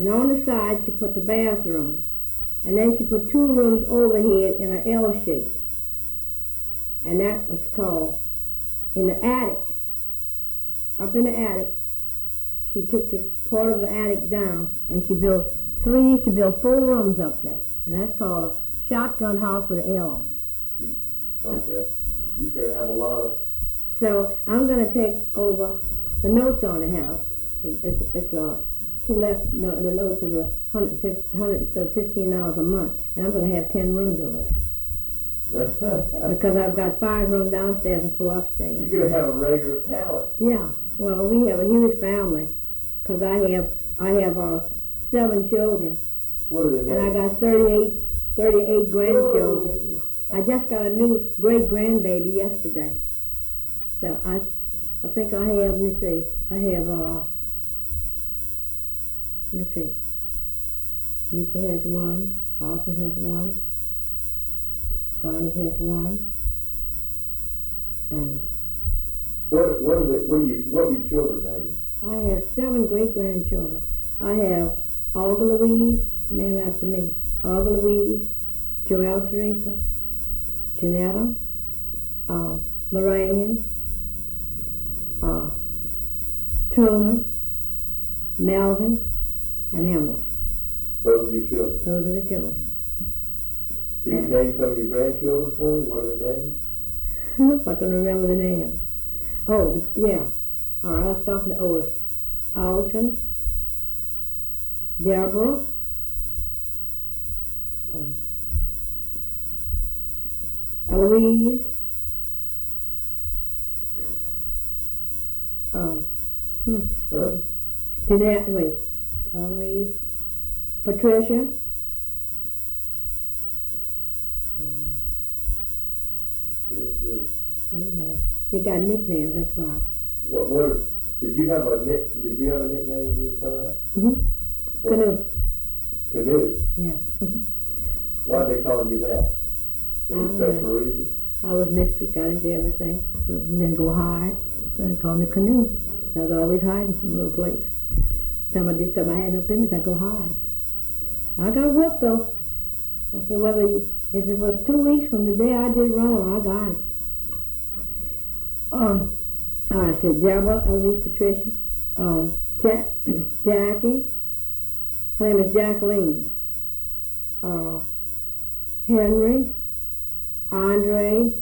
And on the side, she put the bathroom. And then she put 2 rooms overhead in an L shape. And that was called, in the attic, up in the attic, she took the part of the attic down and she built 4 rooms up there. And that's called a shotgun house with an L on it. Okay. She's going to have a lot of... So I'm going to take over the notes on the house. She left the notes of $115 a month, and I'm going to have 10 rooms over there. Because I've got 5 rooms downstairs and 4 upstairs. You're going to have a regular palace. Yeah. Well, we have a huge family, because I have 7 children. What are they named? And I got 38 grandchildren. Whoa. I just got a new great-grandbaby yesterday. So I think I have, let me see, Lisa has 1, Alton has 1, Ronnie has 1, and What were your children named? I have 7 great-grandchildren. I have Olga Louise, named after me, Olga Louise, Joelle Teresa, Janetta, Lorraine, Truman, Melvin, and Emily. Those are your children. Those are the children. Can you name some of your grandchildren for me? What are their names? If I can remember the name. Oh, yeah. All right, I'll start from the oldest. Alton, Deborah, Eloise, Jeanette, Eloise, Patricia, wait a minute. They got nicknames, that's why. Did you have a nickname when you were coming up? Mm-hmm. Canoe. Canoe? Yeah. Why'd they call you that? Any special reason? I was mystery, got into everything, and then go hide. So they called me Canoe. So I was always hiding some little place. Somebody did something I had no business, I'd go hide. I got whooped though. If it was 2 weeks from the day I did wrong, I got it. I said Deborah, Eloise, Patricia, Jackie, her name is Jacqueline, Henry, Andre,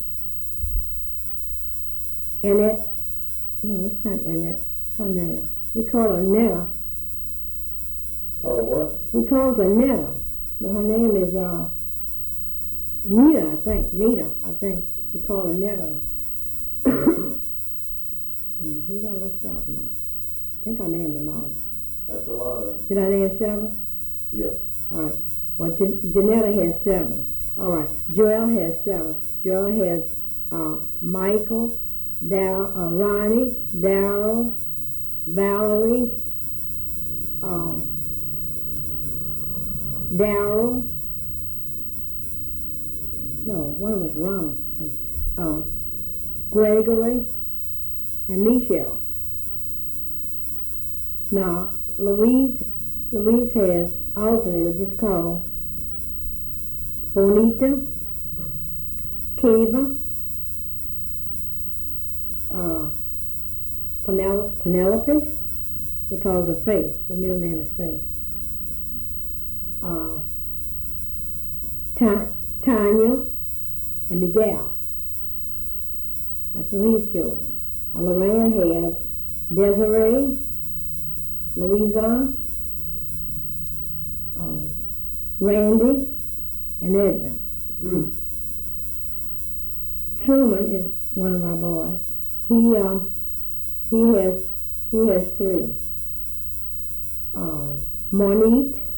Annette, no, it's not Annette, her name. We call her Netta. Call her what? We call her Netta, but her name is Nita, I think. We call her Netta. Who's I left out now? I think I named them all. That's a lot of them. Did I name 7? Yeah. All right. Well, Janetta has 7. All right. Joelle has 7. Joelle has Michael, Ronnie, Darrell, Valerie, Darrell. No, one was Ronald. Gregory, and Michelle. Now, Louise has alternated, just called Bonita, Kiva, Penelope. He calls her Faith. The middle name is Faith. Tanya and Miguel. That's Louise's children. Lorraine has Desiree, Louisa, Randy, and Edmund. Mm. Truman is one of my boys. He has 3. Monique,